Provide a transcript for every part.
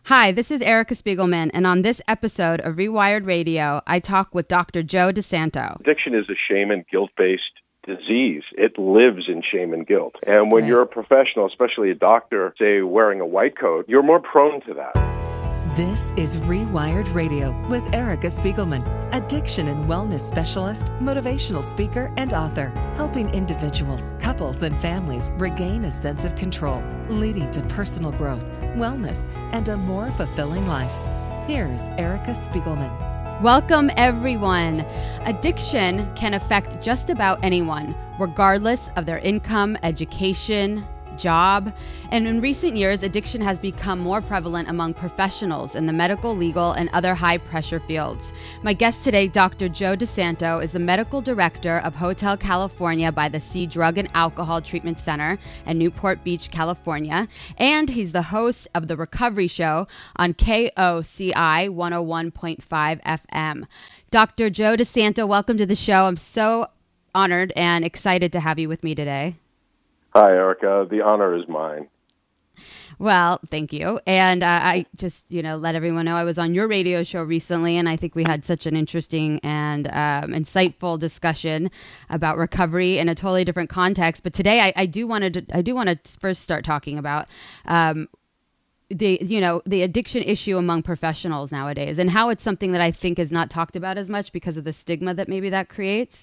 Hi, this is Erica Spiegelman, and on this episode of Rewired Radio, I talk with Dr. Joe DeSanto. Addiction is a shame and guilt-based disease. It lives in shame and guilt. And when you're a professional, especially a doctor, say wearing a white coat, you're more prone to that. This is Rewired Radio with Erica Spiegelman, addiction and wellness specialist, motivational speaker, and author, helping individuals, couples, and families regain a sense of control, leading to personal growth, wellness, and a more fulfilling life. Here's Erica Spiegelman. Welcome, everyone. Addiction can affect just about anyone, regardless of their income, education, job. And in recent years, addiction has become more prevalent among professionals in the medical, legal, and other high-pressure fields. My guest today, Dr. Joe DeSanto, is the medical director of Hotel California by the Sea Drug and Alcohol Treatment Center in Newport Beach, California. And he's the host of The Recovery Show on KOCI 101.5 FM. Dr. Joe DeSanto, welcome to the show. I'm so honored and excited to have you with me today. Hi, Erica. The honor is mine. Well, thank you. And I just, let everyone know I was on your radio show recently, and I think we had such an interesting and insightful discussion about recovery in a totally different context. But today, I do want to first start talking about the addiction issue among professionals nowadays, and how it's something that I think is not talked about as much because of the stigma that maybe that creates.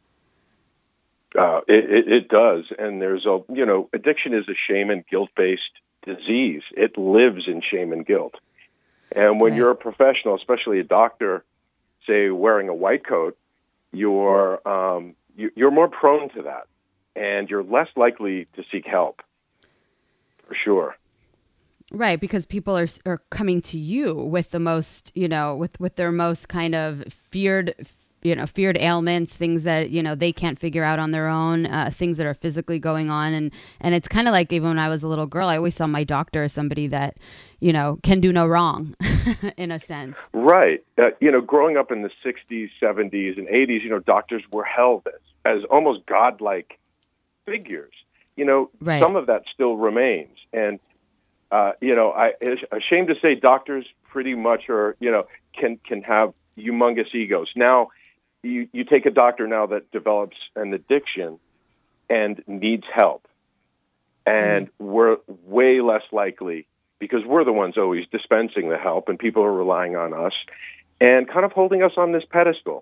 It does. And there's addiction is a shame and guilt-based disease. It lives in shame and guilt. And when you're a professional, especially a doctor, say wearing a white coat, you're more prone to that, and you're less likely to seek help, for sure. Right, because people are coming to you with the most, with their most kind of feared ailments, things that, they can't figure out on their own, things that are physically going on. And it's kind of like, even when I was a little girl, I always saw my doctor as somebody that, can do no wrong in a sense. Right. Growing up in the 60s, 70s, and 80s, doctors were held as almost godlike figures. Right. Some of that still remains. And, it's ashamed to say doctors pretty much are, can have humongous egos. Now, you take a doctor now that develops an addiction and needs help, and we're way less likely, because we're the ones always dispensing the help, and people are relying on us and kind of holding us on this pedestal.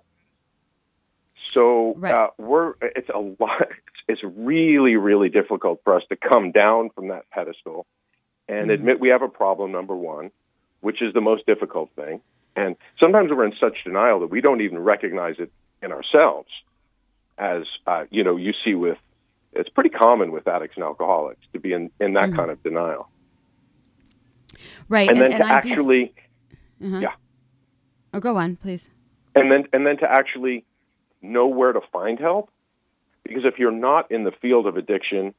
So it's a lot. It's really, really difficult for us to come down from that pedestal and admit we have a problem, number one, which is the most difficult thing. And sometimes we're in such denial that we don't even recognize it in ourselves, as, you see it's pretty common with addicts and alcoholics to be in that kind of denial. Right. And then to actually, Oh, go on, please. And then to actually know where to find help, because if you're not in the field of addiction,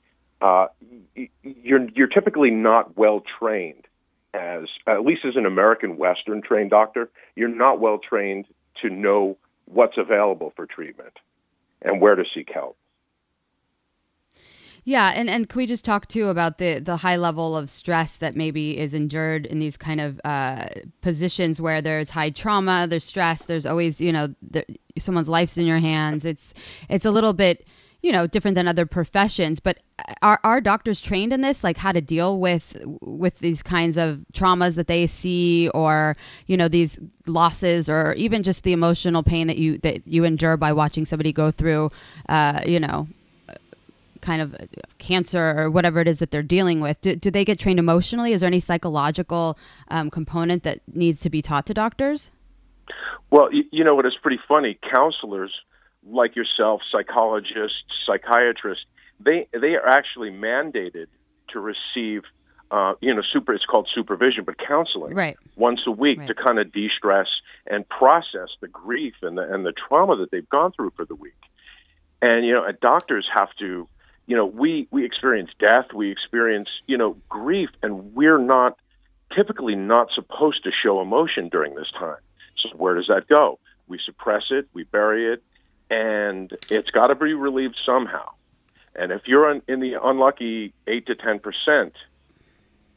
you're typically not well trained. At least as an American Western trained doctor, you're not well trained to know what's available for treatment and where to seek help. Yeah, and can we just talk too about the high level of stress that maybe is endured in these kind of positions where there's high trauma, there's stress, there's always, someone's life's in your hands. It's a little bit, different than other professions, but are doctors trained in this, like how to deal with these kinds of traumas that they see, or, these losses, or even just the emotional pain that you endure by watching somebody go through, kind of cancer or whatever it is that they're dealing with? Do they get trained emotionally? Is there any psychological component that needs to be taught to doctors? Well, what is pretty funny, counselors like yourself, psychologists, psychiatrists, they are actually mandated to receive, it's called supervision, but counseling once a week to kind of de-stress and process the grief and the trauma that they've gone through for the week. And, doctors have to, we experience death, we experience, grief, and we're typically not supposed to show emotion during this time. So where does that go? We suppress it, we bury it, and it's got to be relieved somehow. And if you're in the unlucky 8 to 10%,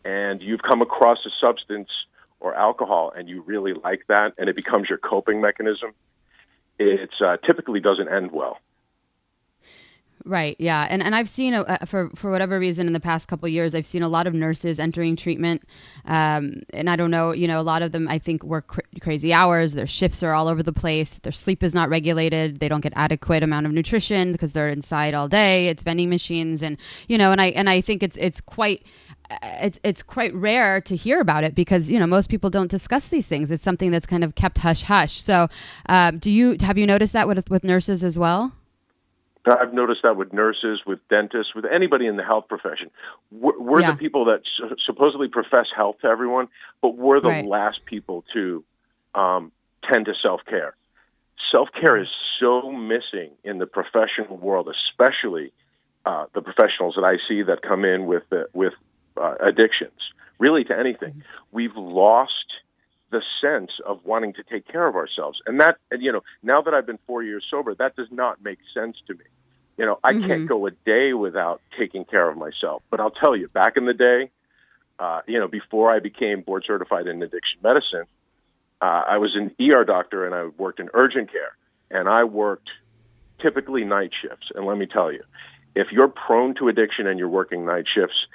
and you've come across a substance or alcohol and you really like that and it becomes your coping mechanism, it typically doesn't end well. Right. Yeah. And I've seen, for whatever reason, in the past couple of years, I've seen a lot of nurses entering treatment. And I don't know, a lot of them, I think, work crazy hours. Their shifts are all over the place. Their sleep is not regulated. They don't get adequate amount of nutrition because they're inside all day. It's vending machines. And, and I think it's quite rare to hear about it because, most people don't discuss these things. It's something that's kind of kept hush hush. So have you noticed that with nurses as well? I've noticed that with nurses, with dentists, with anybody in the health profession. We're the people that supposedly profess health to everyone, but we're the last people to tend to self-care. Self-care is so missing in the professional world, especially the professionals that I see that come in with addictions, really to anything. We've lost the sense of wanting to take care of ourselves. And that, now that I've been 4 years sober, that does not make sense to me. I can't go a day without taking care of myself. But I'll tell you, back in the day, before I became board certified in addiction medicine, I was an ER doctor and I worked in urgent care. And I worked typically night shifts. And let me tell you, if you're prone to addiction and you're working night shifts,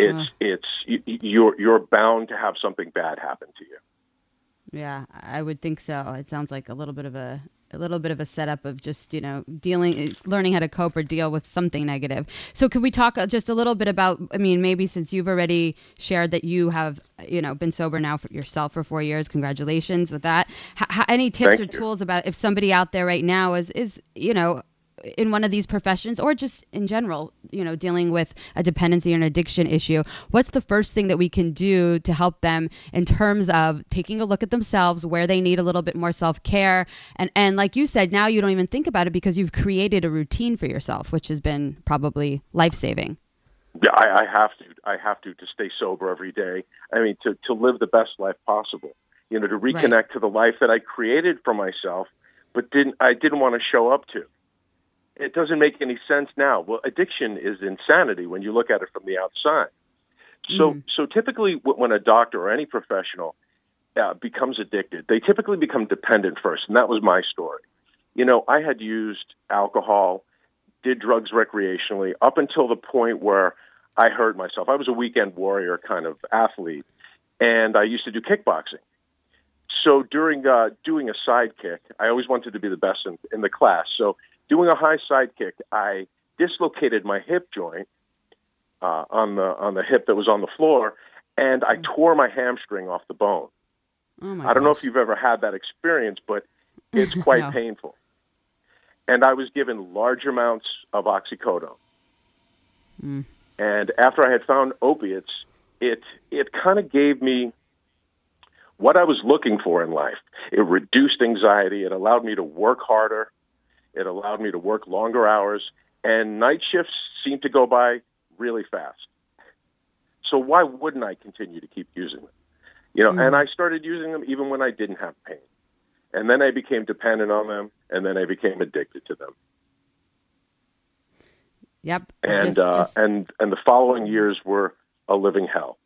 you're bound to have something bad happen to you. Yeah, I would think so. It sounds like a little bit of a setup of just, learning how to cope or deal with something negative. So could we talk just a little bit about, maybe since you've already shared that you have, been sober now for yourself for 4 years, congratulations with that. Any tips or tools about if somebody out there right now is, in one of these professions or just in general, dealing with a dependency or an addiction issue, what's the first thing that we can do to help them in terms of taking a look at themselves, where they need a little bit more self-care? And like you said, now you don't even think about it because you've created a routine for yourself, which has been probably life-saving. Yeah, I have to stay sober every day. To live the best life possible, to reconnect to the life that I created for myself, but I didn't want to show up to. It doesn't make any sense now. Well, addiction is insanity when you look at it from the outside. So typically when a doctor or any professional becomes addicted, they typically become dependent first. And that was my story. I had used alcohol, did drugs recreationally up until the point where I hurt myself. I was a weekend warrior kind of athlete, and I used to do kickboxing. So during doing a side kick, I always wanted to be the best in the class. So doing a high side kick, I dislocated my hip joint on the hip that was on the floor, and I tore my hamstring off the bone. I don't know if you've ever had that experience, but it's quite painful. And I was given large amounts of oxycodone. And after I had found opiates, it kind of gave me what I was looking for in life. It reduced anxiety. It allowed me to work harder. It allowed me to work longer hours, and night shifts seemed to go by really fast. So why wouldn't I continue to keep using them? And I started using them even when I didn't have pain. And then I became dependent on them, and then I became addicted to them. Yep. And the following years were a living hell.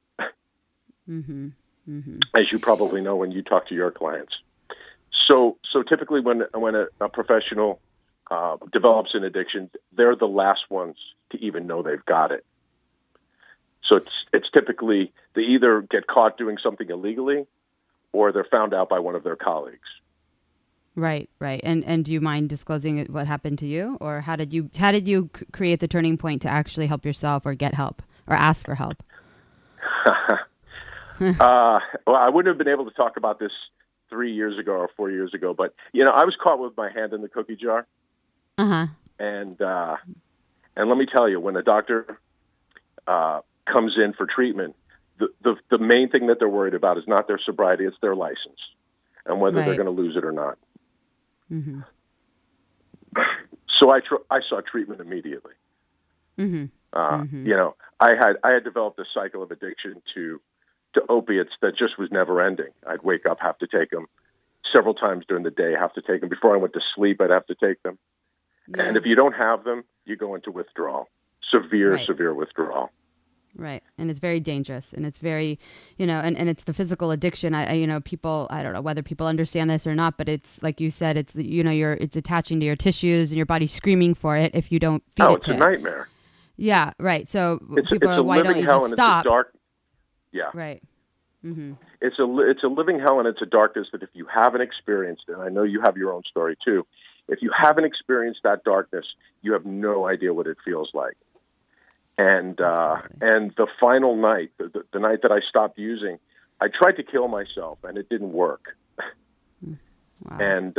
As you probably know when you talk to your clients. So typically when a professional develops an addiction, they're the last ones to even know they've got it. So it's typically they either get caught doing something illegally, or they're found out by one of their colleagues. Right. And do you mind disclosing what happened to you, or how did you create the turning point to actually help yourself, or get help, or ask for help? Well, I wouldn't have been able to talk about this 3 years ago or 4 years ago, but I was caught with my hand in the cookie jar. And let me tell you, when a doctor comes in for treatment, the main thing that they're worried about is not their sobriety, it's their license and whether they're going to lose it or not. So I saw treatment immediately. I had developed a cycle of addiction to opiates that just was never ending. I'd wake up, have to take them several times during the day, have to take them. Before I went to sleep, I'd have to take them. And if you don't have them, you go into withdrawal, severe withdrawal. Right. And it's very dangerous, and it's very, and it's the physical addiction. People, I don't know whether people understand this or not, but it's like you said, it's, it's attaching to your tissues and your body's screaming for it if you don't feed Oh, it it's to a it. nightmare. Yeah. Right. So It's people a are, why don't living you hell, just and stop? it's a dark. Yeah. Right. Mm-hmm. It's a living hell, and it's a darkness that if you haven't experienced it, and I know you have your own story too, if you haven't experienced that darkness, you have no idea what it feels like. And the final night, the night that I stopped using, I tried to kill myself, and it didn't work. Wow. And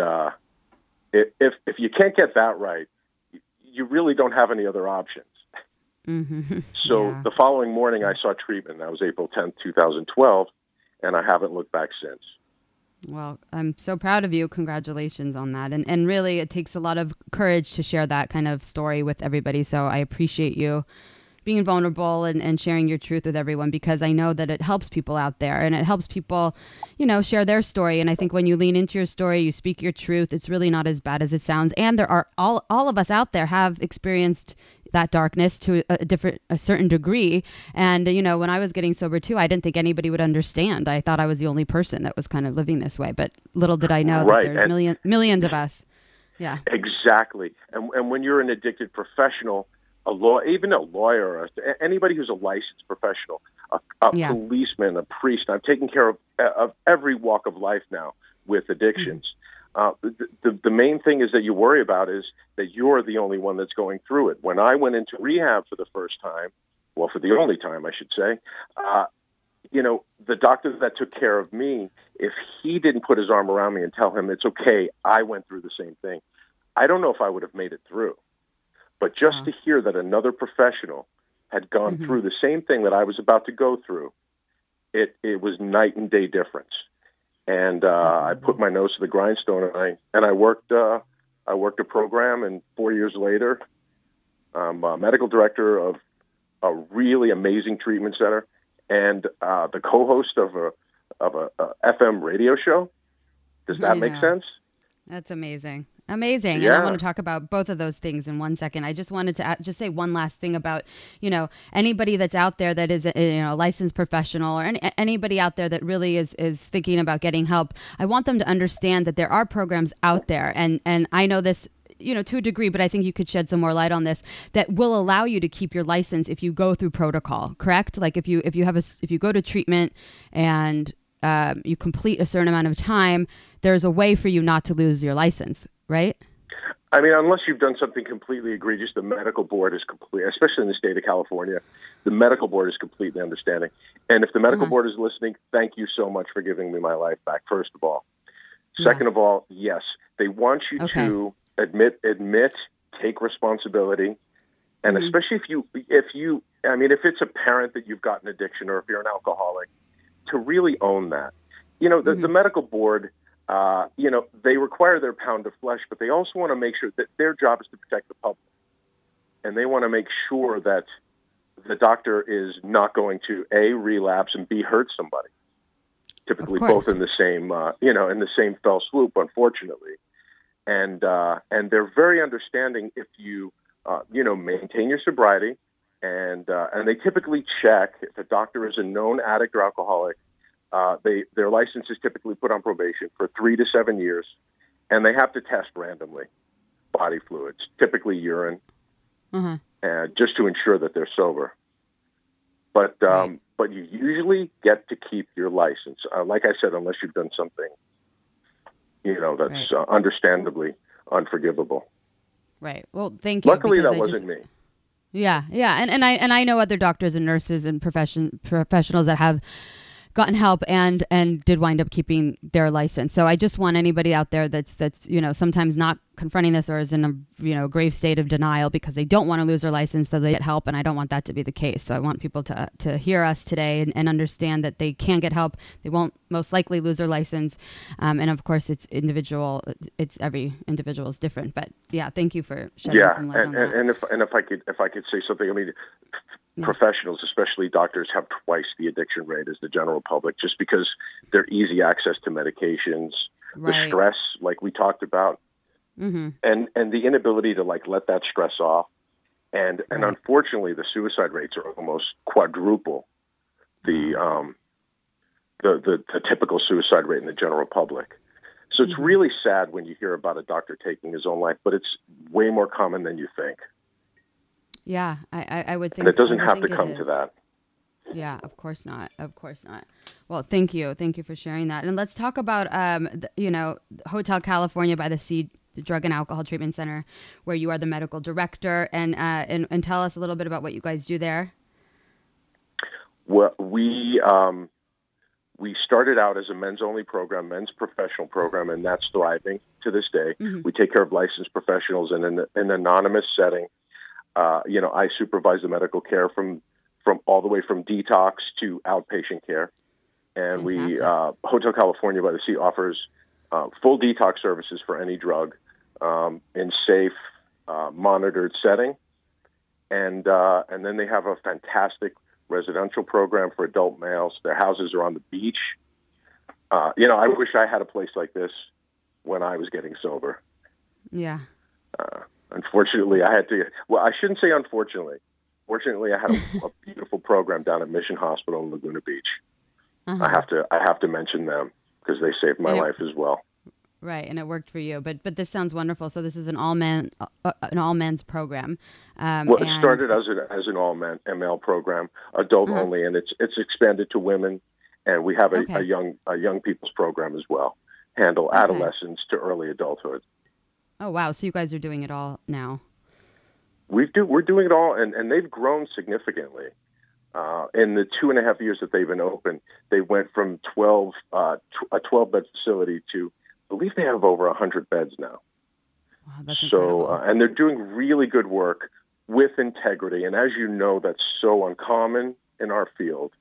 if you can't get that right, you really don't have any other options. Mm-hmm. So Yeah. the following morning, I sought treatment. That was April 10th, 2012, and I haven't looked back since. Well, I'm so proud of you. Congratulations on that. And really, it takes a lot of courage to share that kind of story with everybody. So I appreciate you being vulnerable and sharing your truth with everyone, because I know that it helps people out there, and it helps people, share their story. And I think when you lean into your story, you speak your truth, it's really not as bad as it sounds. And there are all of us out there have experienced that darkness to a certain degree. And, when I was getting sober too, I didn't think anybody would understand. I thought I was the only person that was kind of living this way, but little did I know Right. that there's millions of us. Yeah. Exactly. And when you're an addicted professional, even a lawyer, anybody who's a licensed professional, a Yeah. policeman, a priest, I'm taking care of every walk of life now with addictions. The main thing is that you worry about is that you're the only one that's going through it. When I went into rehab for the first time, well, for the only time, I should say, the doctor that took care of me, if he didn't put his arm around me and tell him it's okay, I went through the same thing, I don't know if I would have made it through. But just to hear that another professional had gone through the same thing that I was about to go through, it was night and day difference. And I put my nose to the grindstone, and I worked a program, and 4 years later, I'm a medical director of a really amazing treatment center, and the co-host of a FM radio show. Does that make sense? That's amazing. Amazing. Yeah. And I want to talk about both of those things in 1 second. I just wanted to just say one last thing about, anybody that's out there that is a licensed professional, or anybody out there that really is thinking about getting help. I want them to understand that there are programs out there. And I know this, to a degree, but I think you could shed some more light on this, that will allow you to keep your license if you go through protocol, correct? Like if you go to treatment and you complete a certain amount of time, there's a way for you not to lose your license, right? I mean, unless you've done something completely egregious, the medical board is complete, especially in the state of California, the medical board is completely understanding. And if the medical board is listening, thank you so much for giving me my life back, first of all. Second of all, yes, they want you to admit, take responsibility. And especially if it's apparent that you've got an addiction, or if you're an alcoholic, to really own that. The medical board, they require their pound of flesh, but they also want to make sure that their job is to protect the public. And they want to make sure that the doctor is not going to, A, relapse, and B, hurt somebody. Typically both in the same, in the same fell swoop, unfortunately. And they're very understanding if you, maintain your sobriety. And they typically check if a doctor is a known addict or alcoholic. Their license is typically put on probation for 3 to 7 years, and they have to test randomly body fluids, typically urine, just to ensure that they're sober. But you usually get to keep your license, like I said, unless you've done something, that's understandably unforgivable. Right. Well, thank you. Luckily, that wasn't me. Yeah, yeah, and I know other doctors and nurses and professionals that have gotten help and did wind up keeping their license. So I just want anybody out there that's sometimes not confronting this, or is in a grave state of denial because they don't want to lose their license, so they get help, and I don't want that to be the case. So I want people to hear us today and understand that they can get help. They won't most likely lose their license, and of course it's individual. It's every individual is different. But yeah, thank you for shedding some light on that. And if I could say something, I mean, professionals, especially doctors, have twice the addiction rate as the general public, just because they're easy access to medications, the stress, like we talked about, and the inability to let that stress off. And unfortunately, the suicide rates are almost quadruple the typical suicide rate in the general public. So it's really sad when you hear about a doctor taking his own life, but it's way more common than you think. Yeah, I would think. And it doesn't have to come to that. Yeah, of course not. Of course not. Well, thank you. Thank you for sharing that. And let's talk about, Hotel California by the Sea, the Drug and Alcohol Treatment Center, where you are the medical director, and tell us a little bit about what you guys do there. Well, we started out as a men's-only program, men's professional program, and that's thriving to this day. We take care of licensed professionals in an anonymous setting. I supervise the medical care from all the way from detox to outpatient care. And Fantastic. Hotel California by the Sea offers full detox services for any drug in safe, monitored setting. And then they have a fantastic residential program for adult males. Their houses are on the beach. I wish I had a place like this when I was getting sober. Yeah. Unfortunately, I had to. Well, I shouldn't say unfortunately. Fortunately, I had a beautiful program down at Mission Hospital in Laguna Beach. I have to mention them because they saved my life as well. Right, and it worked for you. But this sounds wonderful. So this is an all-men's program. It started as an all-men ML program, adult only, and it's expanded to women, and we have a young people's program as well. Handle adolescents to early adulthood. Oh wow! So you guys are doing it all now. We're doing it all, and they've grown significantly. In the 2.5 years that they've been open, they went from a 12-bed facility to, I believe they have over 100 beds now. Wow, that's incredible. And they're doing really good work with integrity. And as you know, that's so uncommon in our field,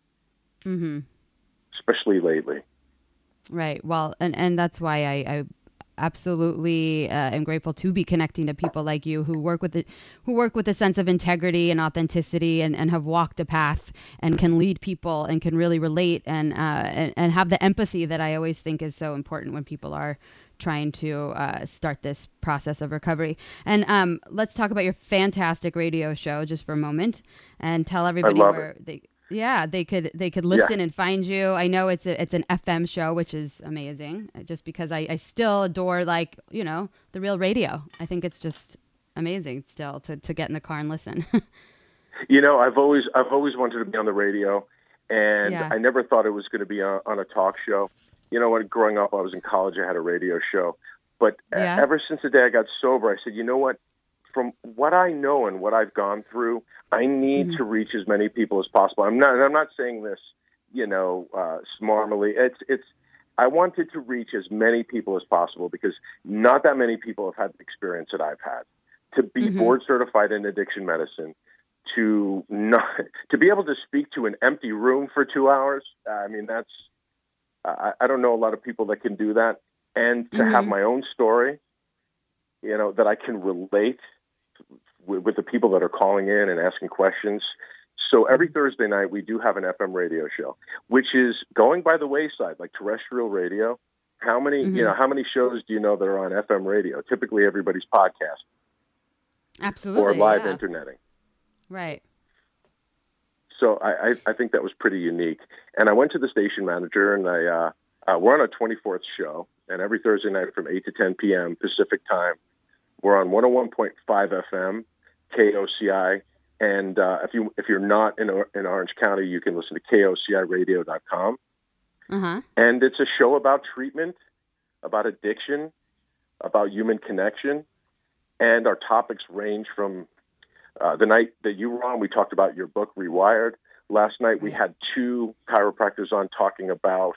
especially lately. Right. Well, and that's why I absolutely am grateful to be connecting to people like you who work with a sense of integrity and authenticity and have walked the path and can lead people and can really relate and have the empathy that I always think is so important when people are trying to start this process of recovery. And let's talk about your fantastic radio show just for a moment and tell everybody where they could listen and find you. I know it's an FM show, which is amazing, just because I still adore the real radio. I think it's just amazing still to get in the car and listen. I've always wanted to be on the radio, and I never thought it was going to be on a talk show. When growing up, I was in college, I had a radio show, but ever since the day I got sober, I said, you know what? From what I know and what I've gone through, I need to reach as many people as possible. I'm not saying this, smarmily. I wanted to reach as many people as possible because not that many people have had the experience that I've had. To be board certified in addiction medicine, to be able to speak to an empty room for 2 hours. I mean, I don't know a lot of people that can do that, and to have my own story, that I can relate with the people that are calling in and asking questions. So every Thursday night we do have an FM radio show, which is going by the wayside, like terrestrial radio. How many shows do you know that are on FM radio? Typically everybody's podcast. Absolutely. Or live interneting. Right. So I think that was pretty unique. And I went to the station manager and we're on a 24th show, and every Thursday night from 8 to 10 p.m. Pacific time, we're on 101.5 FM, KOCI, and if you're not in Orange County, you can listen to KOCIRadio.com. And it's a show about treatment, about addiction, about human connection, and our topics range from the night that you were on, we talked about your book, Rewired. Last night we had 2 chiropractors on talking about,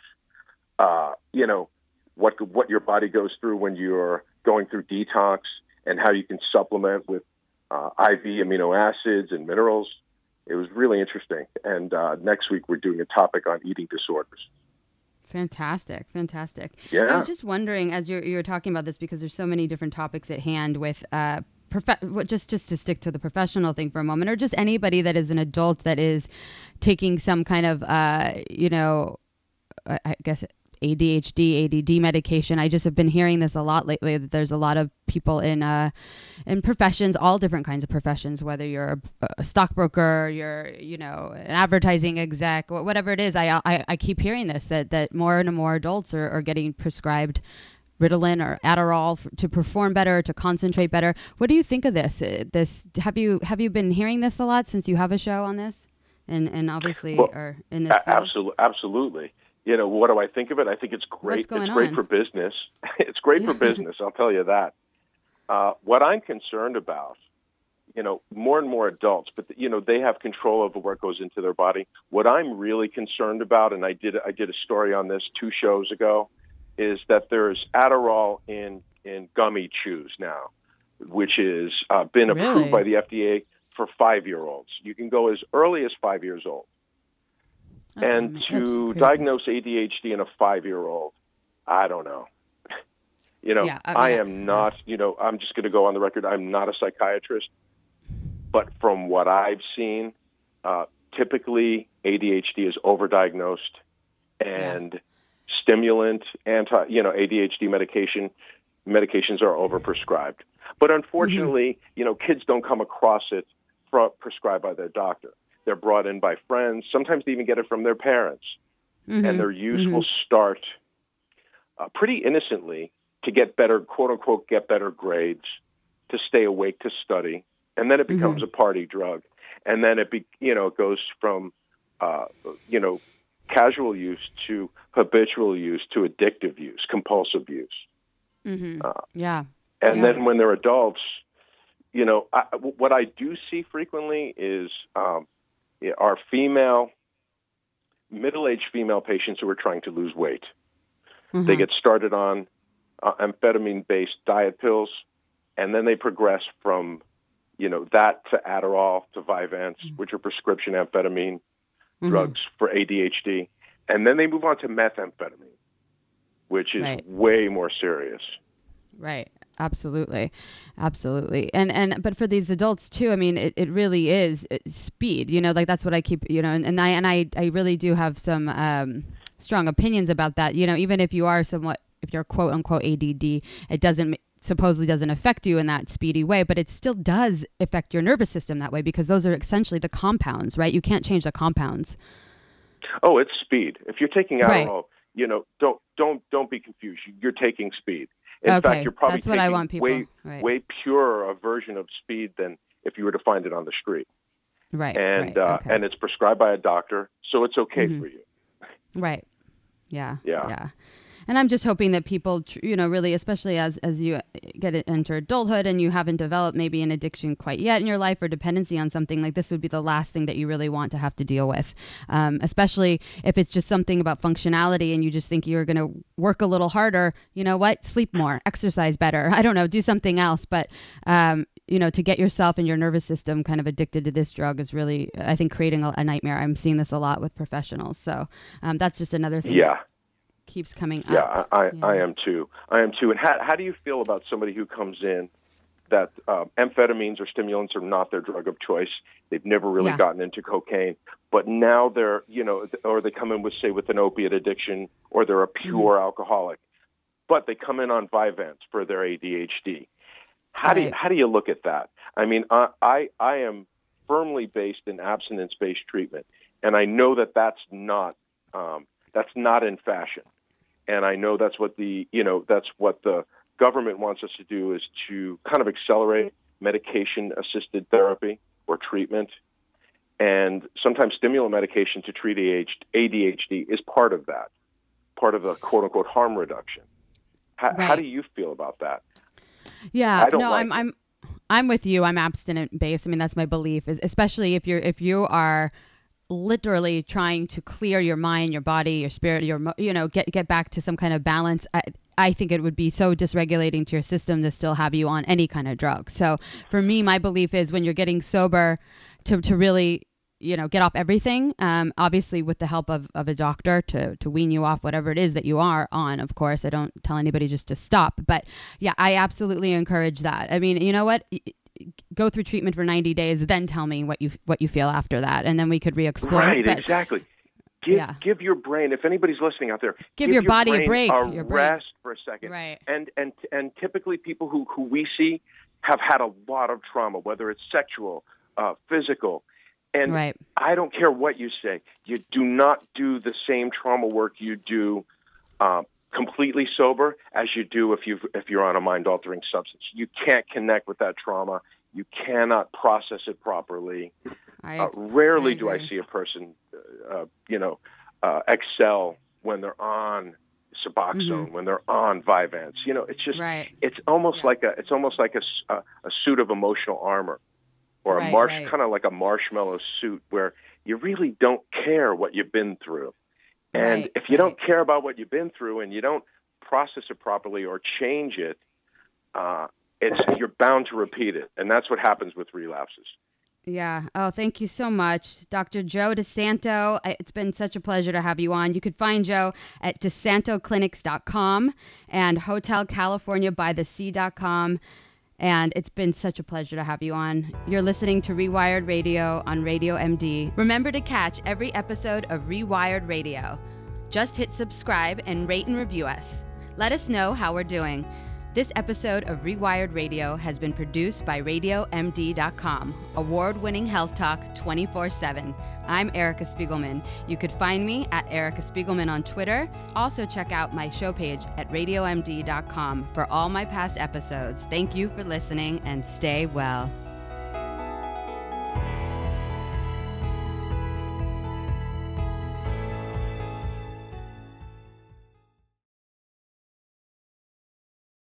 what your body goes through when you're going through detox, and how you can supplement with IV amino acids and minerals. It was really interesting. And next week we're doing a topic on eating disorders. Fantastic. Yeah. I was just wondering, as you're talking about this, because there's so many different topics at hand with just to stick to the professional thing for a moment, or just anybody that is an adult that is taking some kind of, I guess ADHD, ADD medication. I just have been hearing this a lot lately, that there's a lot of people in professions, all different kinds of professions, whether you're a stockbroker, you're, an advertising exec, whatever it is. I keep hearing this, that more and more adults are getting prescribed Ritalin or Adderall to perform better, to concentrate better. What do you think of this? Have you been hearing this a lot since you have a show on this, and obviously are in this field? Absolutely. What do I think of it? I think it's great. It's great for business. It's great for business. I'll tell you that. What I'm concerned about, more and more adults, but they have control over what goes into their body. What I'm really concerned about, and I did a story on this 2 shows ago, is that there's Adderall in gummy chews now, which is been approved by the FDA for 5-year-olds. You can go as early as 5 years old. To diagnose ADHD in a 5-year-old, I don't know. I am not, I'm just going to go on the record, I'm not a psychiatrist. But from what I've seen, typically ADHD is overdiagnosed, and stimulant, ADHD medications are overprescribed. But unfortunately, kids don't come across it prescribed by their doctor. They're brought in by friends. Sometimes they even get it from their parents. And their use will start pretty innocently to get better, quote unquote, get better grades, to stay awake, to study. And then it becomes a party drug. And then it goes from, casual use to habitual use to addictive use, compulsive use. And then when they're adults, what I do see frequently is our middle-aged female patients who are trying to lose weight. They get started on amphetamine-based diet pills, and then they progress from, that to Adderall, to Vyvanse, which are prescription amphetamine drugs for ADHD. And then they move on to methamphetamine, which is way more serious. Right. Absolutely. But for these adults too, I mean, it really is speed, that's what I keep, and I really do have some strong opinions about that. Even if you're quote unquote ADD, it supposedly doesn't affect you in that speedy way, but it still does affect your nervous system that way, because those are essentially the compounds, right? You can't change the compounds. Oh, it's speed. If you're taking Adderall, don't be confused. You're taking speed. In fact, you're probably taking way purer a version of speed than if you were to find it on the street. Right. And it's prescribed by a doctor, so it's okay for you. Right. Yeah. And I'm just hoping that people, really, especially as you get into adulthood and you haven't developed maybe an addiction quite yet in your life, or dependency on something, like this would be the last thing that you really want to have to deal with, especially if it's just something about functionality and you just think you're going to work a little harder. You know what? Sleep more, exercise better. I don't know, do something else. But, to get yourself and your nervous system kind of addicted to this drug is really, I think, creating a nightmare. I'm seeing this a lot with professionals. So that's just another thing. Yeah. Keeps coming up. Yeah, I am too. And how do you feel about somebody who comes in that amphetamines or stimulants are not their drug of choice? They've never really gotten into cocaine, but now they're, or they come in with an opiate addiction, or they're a pure alcoholic, but they come in on Vyvanse for their ADHD. How do you look at that? I mean, I am firmly based in abstinence-based treatment, and I know that's not in fashion. And I know that's what the government wants us to do, is to kind of accelerate medication-assisted therapy or treatment. And sometimes stimulant medication to treat ADHD is part of that, part of the quote-unquote harm reduction. How do you feel about that? Yeah, I'm with you. I'm abstinent-based. I mean, that's my belief, especially if you are literally trying to clear your mind, your body, your spirit, get back to some kind of balance. I think it would be so dysregulating to your system to still have you on any kind of drug. So for me, my belief is when you're getting sober, to really, get off everything, obviously with the help of a doctor to wean you off whatever it is that you are on. Of course, I don't tell anybody just to stop, but yeah, I absolutely encourage that. I mean, you know what? Go through treatment for 90 days, then tell me what you feel after that, and then we could re-explore. Right, exactly. Give your brain, if anybody's listening out there, give your body brain a break. A rest for a second. Right. And typically people who we see have had a lot of trauma, whether it's sexual, physical. And right. I don't care what you say. You do not do the same trauma work you do completely sober as you do if you're on a mind-altering substance. You can't connect with that trauma. You cannot process it properly. Rarely do I see a person, excel when they're on Suboxone, when they're on Vyvanse. It's just it's almost like a suit of emotional armor, or kind of like a marshmallow suit where you really don't care what you've been through. And if you don't care about what you've been through and you don't process it properly or change it, you're bound to repeat it. And that's what happens with relapses. Yeah. Oh, thank you so much, Dr. Joe DeSanto. It's been such a pleasure to have you on. You could find Joe at DeSantoClinics.com and HotelCaliforniaByTheSea.com. And it's been such a pleasure to have you on. You're listening to Rewired Radio on Radio MD. Remember to catch every episode of Rewired Radio. Just hit subscribe and rate and review us. Let us know how we're doing. This episode of Rewired Radio has been produced by RadioMD.com, award-winning health talk 24/7. I'm Erica Spiegelman. You could find me at Erica Spiegelman on Twitter. Also check out my show page at RadioMD.com for all my past episodes. Thank you for listening and stay well.